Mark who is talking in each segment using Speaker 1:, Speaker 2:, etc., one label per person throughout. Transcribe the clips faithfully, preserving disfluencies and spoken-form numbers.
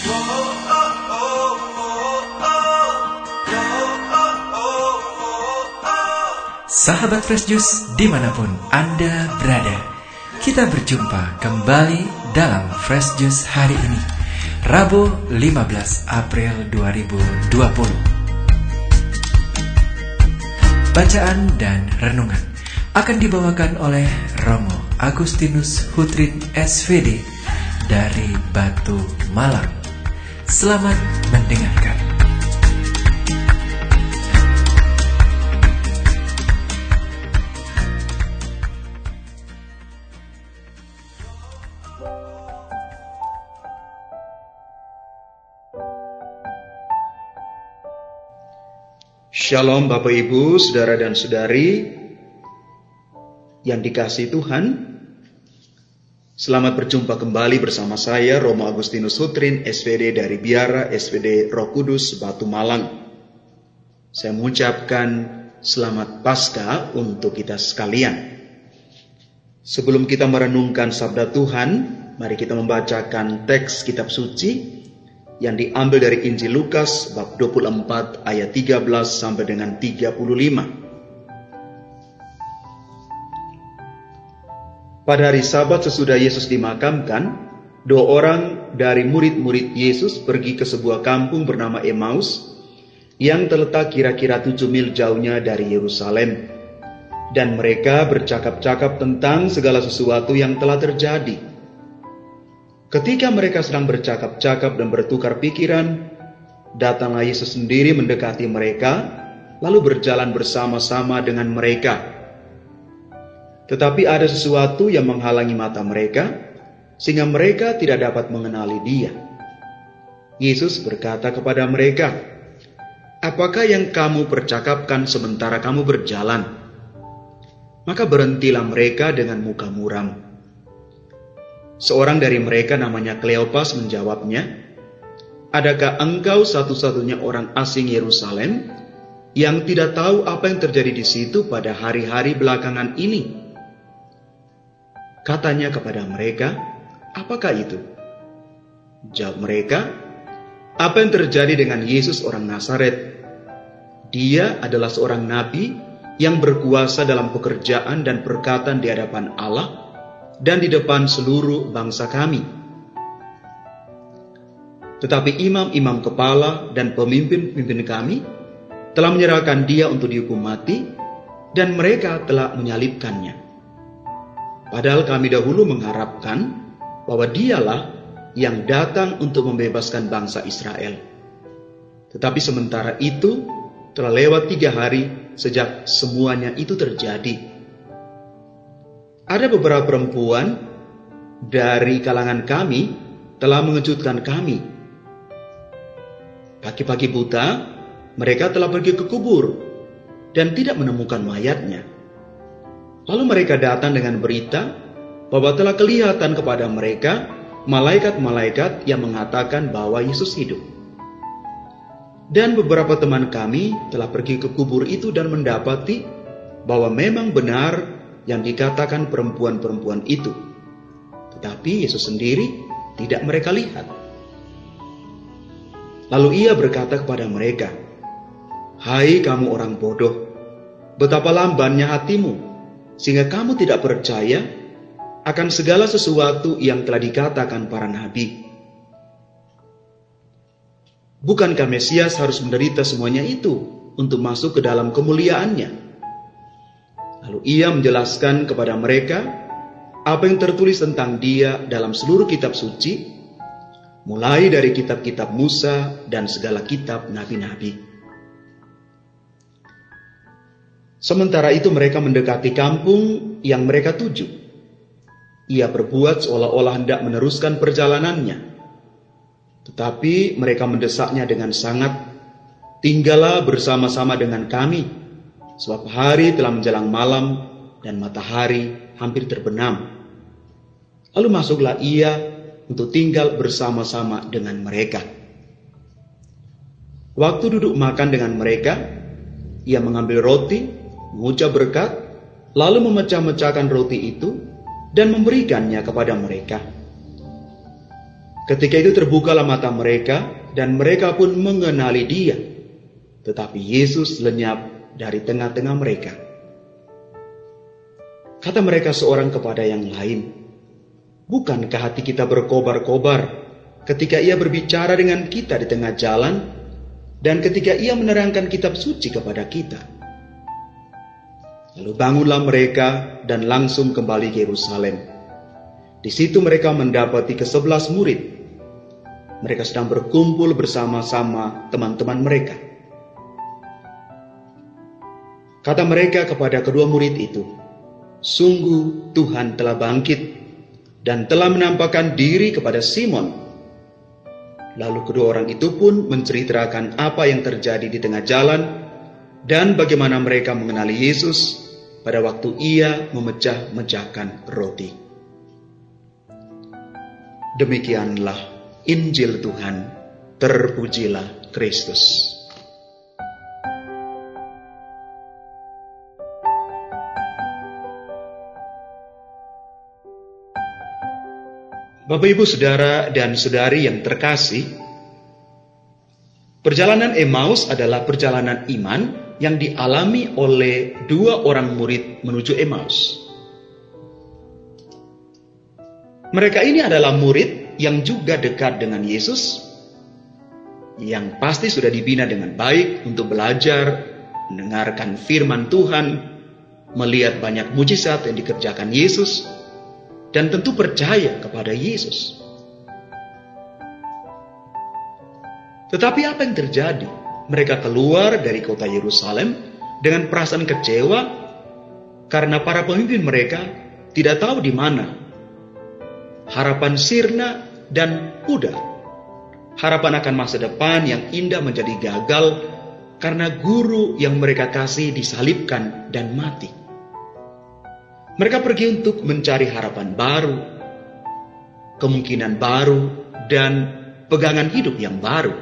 Speaker 1: Sahabat Fresh Juice dimanapun Anda berada, kita berjumpa kembali dalam Fresh Juice hari ini, Rabu lima belas April dua ribu dua puluh. Bacaan dan renungan akan dibawakan oleh Romo Agustinus Hutrin S V D dari Batu Malang. Selamat mendengarkan.
Speaker 2: Shalom Bapak Ibu, Saudara dan Saudari yang dikasihi Tuhan. Selamat berjumpa kembali bersama saya Romo Agustinus Hutrin S V D dari Biara S V D Roh Kudus Batu Malang. Saya mengucapkan selamat Paskah untuk kita sekalian. Sebelum kita merenungkan sabda Tuhan, mari kita membacakan teks kitab suci yang diambil dari Injil Lukas bab dua puluh empat ayat tiga belas sampai dengan tiga puluh lima. Pada hari Sabat sesudah Yesus dimakamkan, dua orang dari murid-murid Yesus pergi ke sebuah kampung bernama Emmaus yang terletak kira-kira tujuh mil jauhnya dari Yerusalem, dan mereka bercakap-cakap tentang segala sesuatu yang telah terjadi. Ketika mereka sedang bercakap-cakap dan bertukar pikiran, datanglah Yesus sendiri mendekati mereka, lalu berjalan bersama-sama dengan mereka. Tetapi ada sesuatu yang menghalangi mata mereka, sehingga mereka tidak dapat mengenali Dia. Yesus berkata kepada mereka, "Apakah yang kamu percakapkan sementara kamu berjalan?" Maka berhentilah mereka dengan muka muram. Seorang dari mereka namanya Kleopas menjawabnya, "Adakah engkau satu-satunya orang asing Yerusalem yang tidak tahu apa yang terjadi di situ pada hari-hari belakangan ini?" Katanya kepada mereka, "Apakah itu?" Jawab mereka, "Apa yang terjadi dengan Yesus orang Nazaret? Dia adalah seorang nabi yang berkuasa dalam pekerjaan dan perkataan di hadapan Allah dan di depan seluruh bangsa kami. Tetapi imam-imam kepala dan pemimpin-pemimpin kami telah menyerahkan Dia untuk dihukum mati, dan mereka telah menyalibkannya. Padahal kami dahulu mengharapkan bahwa Dialah yang datang untuk membebaskan bangsa Israel. Tetapi sementara itu telah lewat tiga hari sejak semuanya itu terjadi. Ada beberapa perempuan dari kalangan kami telah mengejutkan kami. Pagi-pagi buta, mereka telah pergi ke kubur dan tidak menemukan mayatnya. Lalu mereka datang dengan berita bahwa telah kelihatan kepada mereka malaikat-malaikat yang mengatakan bahwa Yesus hidup. Dan beberapa teman kami telah pergi ke kubur itu dan mendapati bahwa memang benar yang dikatakan perempuan-perempuan itu. Tetapi Yesus sendiri tidak mereka lihat. Lalu Ia berkata kepada mereka, "Hai kamu orang bodoh, betapa lambannya hatimu, sehingga kamu tidak percaya akan segala sesuatu yang telah dikatakan para nabi. Bukankah Mesias harus menderita semuanya itu untuk masuk ke dalam kemuliaannya?" Lalu Ia menjelaskan kepada mereka apa yang tertulis tentang Dia dalam seluruh kitab suci, mulai dari kitab-kitab Musa dan segala kitab nabi-nabi. Sementara itu mereka mendekati kampung yang mereka tuju. Ia berbuat seolah-olah hendak meneruskan perjalanannya. Tetapi mereka mendesaknya dengan sangat, "Tinggallah bersama-sama dengan kami, sebab hari telah menjelang malam dan matahari hampir terbenam." Lalu masuklah Ia untuk tinggal bersama-sama dengan mereka. Waktu duduk makan dengan mereka, Ia mengambil roti, mengucap berkat, lalu memecah-mecahkan roti itu dan memberikannya kepada mereka. Ketika itu terbukalah mata mereka, dan mereka pun mengenali dia. Tetapi Yesus lenyap dari tengah-tengah mereka. Kata mereka seorang kepada yang lain, "Bukankah hati kita berkobar-kobar ketika ia berbicara dengan kita di tengah jalan, dan ketika ia menerangkan kitab suci kepada kita?" Lalu bangunlah mereka dan langsung kembali ke Yerusalem. Di situ mereka mendapati kesebelas murid. Mereka sedang berkumpul bersama-sama teman-teman mereka. Kata mereka kepada kedua murid itu, "Sungguh Tuhan telah bangkit dan telah menampakkan diri kepada Simon." Lalu kedua orang itu pun menceritakan apa yang terjadi di tengah jalan dan bagaimana mereka mengenali Yesus pada waktu ia memecah-mecahkan roti. Demikianlah Injil Tuhan. Terpujilah Kristus. Bapak, Ibu, Saudara, dan Saudari yang terkasih, perjalanan Emmaus adalah perjalanan iman yang dialami oleh dua orang murid menuju Emmaus. Mereka ini adalah murid yang juga dekat dengan Yesus, yang pasti sudah dibina dengan baik untuk belajar, mendengarkan firman Tuhan, melihat banyak mujizat yang dikerjakan Yesus, dan tentu percaya kepada Yesus. Tetapi apa yang terjadi? Mereka keluar dari kota Yerusalem dengan perasaan kecewa karena para pemimpin mereka tidak tahu di mana harapan sirna dan pudar. Harapan akan masa depan yang indah menjadi gagal karena guru yang mereka kasih disalibkan dan mati. Mereka pergi untuk mencari harapan baru, kemungkinan baru, dan pegangan hidup yang baru.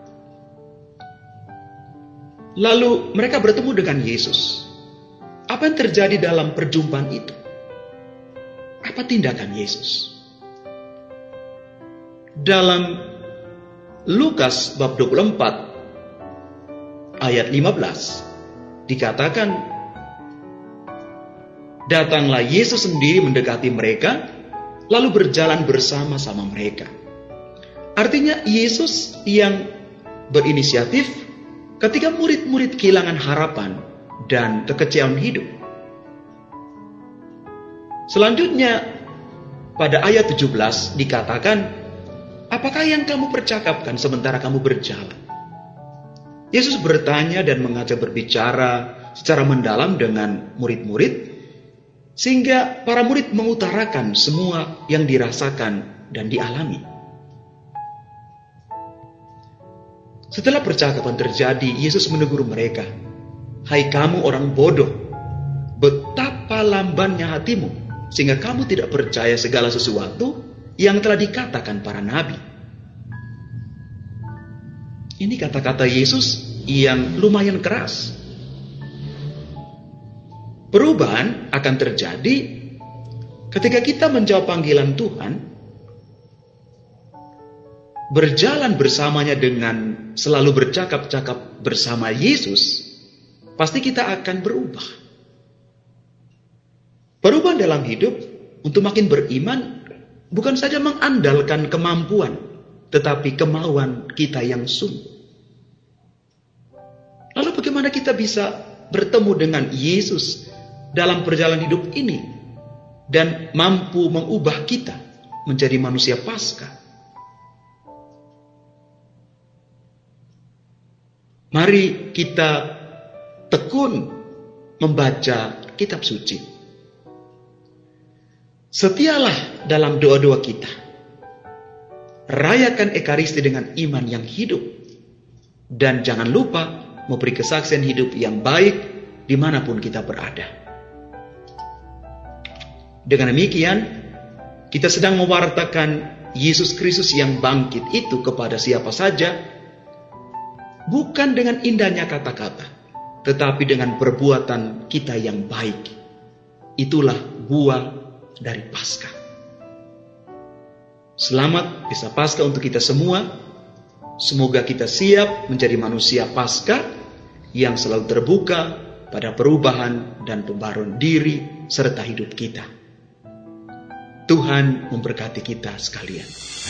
Speaker 2: Lalu mereka bertemu dengan Yesus. Apa yang terjadi dalam perjumpaan itu? Apa tindakan Yesus? Dalam Lukas bab dua puluh empat ayat lima belas dikatakan, "Datanglah Yesus sendiri mendekati mereka, lalu berjalan bersama-sama mereka." Artinya Yesus yang berinisiatif ketika murid-murid kehilangan harapan dan kekecewaan hidup. Selanjutnya pada ayat tujuh belas dikatakan, "Apakah yang kamu percakapkan sementara kamu berjalan?" Yesus bertanya dan mengajak berbicara secara mendalam dengan murid-murid, sehingga para murid mengutarakan semua yang dirasakan dan dialami. Setelah percakapan terjadi, Yesus menegur mereka, "Hai kamu orang bodoh, betapa lambannya hatimu, sehingga kamu tidak percaya segala sesuatu yang telah dikatakan para nabi." Ini kata-kata Yesus yang lumayan keras. Perubahan akan terjadi ketika kita menjawab panggilan Tuhan, berjalan bersamanya dengan selalu bercakap-cakap bersama Yesus, pasti kita akan berubah. Perubahan dalam hidup untuk makin beriman bukan saja mengandalkan kemampuan, tetapi kemauan kita yang sungguh. Lalu bagaimana kita bisa bertemu dengan Yesus dalam perjalanan hidup ini dan mampu mengubah kita menjadi manusia Paskah? Mari kita tekun membaca kitab suci. Setialah dalam doa-doa kita. Rayakan Ekaristi dengan iman yang hidup. Dan jangan lupa memberi kesaksian hidup yang baik dimanapun kita berada. Dengan demikian, kita sedang mewartakan Yesus Kristus yang bangkit itu kepada siapa saja, bukan dengan indahnya kata-kata, tetapi dengan perbuatan kita yang baik. Itulah buah dari Paskah. Selamat Misa Paskah untuk kita semua. Semoga kita siap menjadi manusia Paskah yang selalu terbuka pada perubahan dan pembaruan diri serta hidup kita. Tuhan memberkati kita sekalian.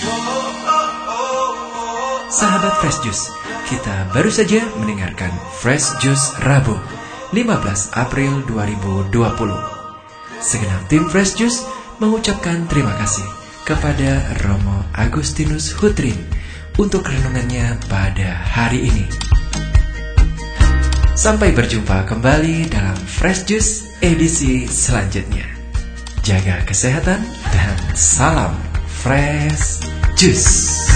Speaker 1: Sahabat Fresh Juice, kita baru saja mendengarkan Fresh Juice Rabu, lima belas April dua ribu dua puluh. Segenap tim Fresh Juice mengucapkan terima kasih kepada Romo Agustinus Hutrin untuk renungannya pada hari ini. Sampai berjumpa kembali dalam Fresh Juice edisi selanjutnya. Jaga kesehatan dan salam Fresh Juice.